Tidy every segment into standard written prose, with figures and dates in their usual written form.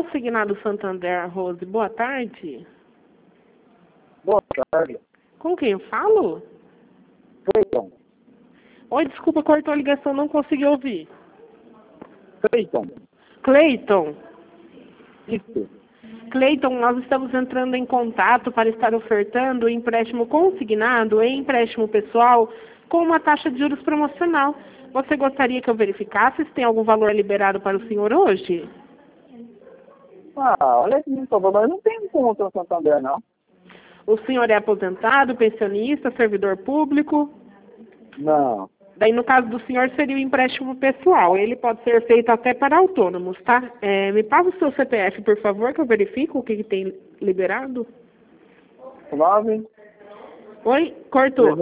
Consignado Santander, Rose, boa tarde. Boa tarde. Com quem eu falo? Cleiton. Oi, desculpa, cortou a ligação, não consegui ouvir. Cleiton. Cleiton. Isso. Cleiton, nós estamos entrando em contato para estar ofertando empréstimo consignado e empréstimo pessoal com uma taxa de juros promocional. Você gostaria que eu verificasse se tem algum valor liberado para o senhor hoje? Olha aqui, por favor, mas eu não tenho conta no Santander, não. O senhor é aposentado, pensionista, servidor público? Não. Daí, no caso do senhor, seria o empréstimo pessoal. Ele pode ser feito até para autônomos, tá? Me passa o seu CPF, por favor, que eu verifico o que tem liberado. 9. Oi? Cortou.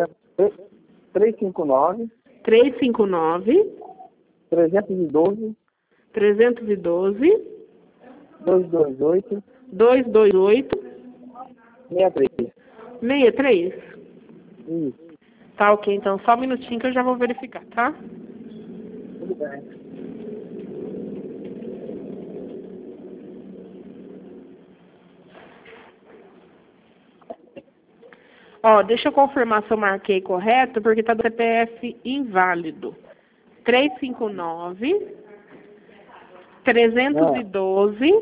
359. 359. 312. 312. 228. 228. 63. 63. Isso. Tá, ok. Então, só um minutinho que eu já vou verificar, tá? Tudo bem. Ó, deixa eu confirmar se eu marquei correto, porque tá do CPF inválido. 359 312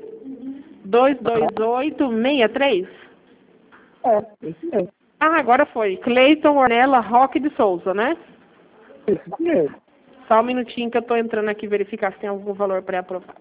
228 63. Isso mesmo. Ah, agora foi. Cleiton Ornella Roque de Souza, né? Isso mesmo. Só um minutinho que eu tô entrando aqui verificar se tem algum valor pré-aprovado.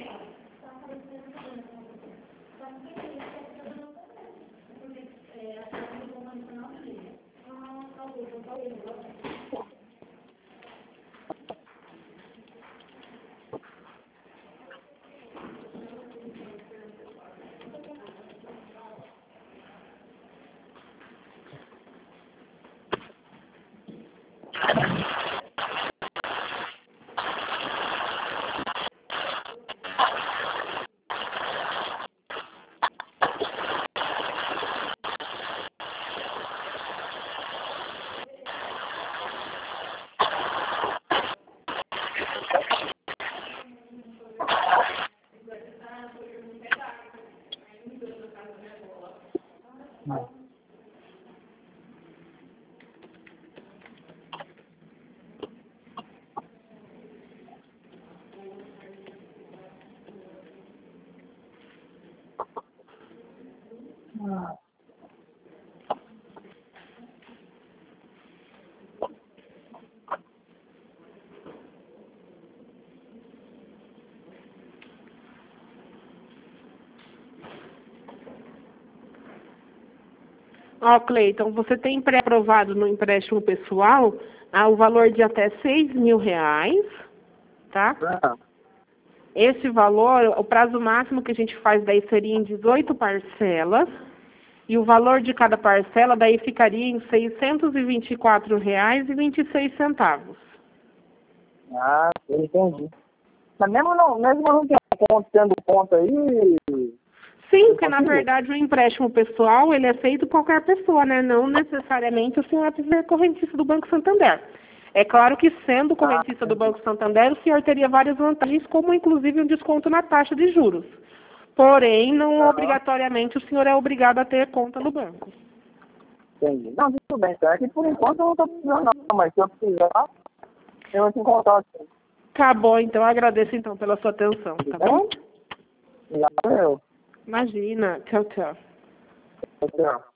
Ó, Cleiton, você tem pré-aprovado no empréstimo pessoal o valor de até R$ 6.000, tá? Esse valor, o prazo máximo que a gente faz daí seria em 18 parcelas, e o valor de cada parcela daí ficaria em R$ 624,26. Entendi. Mas mesmo não tendo conta aí... Sim, porque na verdade o empréstimo pessoal, ele é feito qualquer pessoa, né? Não necessariamente o senhor precisa ser correntista do Banco Santander. É claro que sendo correntista do Banco Santander, o senhor teria várias vantagens, como inclusive um desconto na taxa de juros. Porém, não obrigatoriamente o senhor é obrigado a ter conta no banco. Entendi. Não, tudo bem, tá? Aqui por enquanto eu não estou precisando não, mas se eu precisar, eu vou te encontrar aqui. Tá bom, então agradeço então pela sua atenção, tá bom? Valeu. Imagina. Tchau, tchau. Tchau.